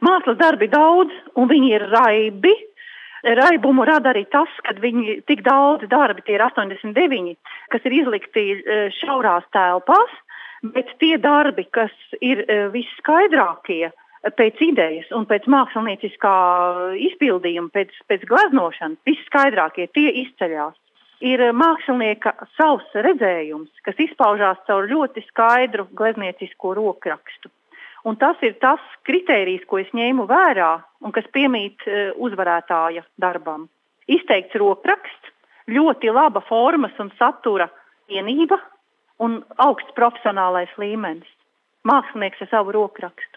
Mākslas darbi daudz, un viņi ir raibi. Raibumu rada arī tas, ka viņi tik daudz darbi, tie ir 89, kas ir izlikti šaurās telpās, bet tie darbi, kas ir visskaidrākie pēc idejas un pēc mākslinieciskā izpildījuma, pēc gleznošanas, visskaidrākie, tie izceļās. Ir mākslinieka savs redzējums, kas izpaužās caur ļoti skaidru glezniecisko rokrakstu. Un tas ir tas kritērijs, ko es ņēmu vērā un kas piemīt uzvarētāja darbam. Izteikts rokraksts, ļoti laba formas un satura vienība un augsts profesionālais līmenis. Mākslinieks ar savu rokrakstu.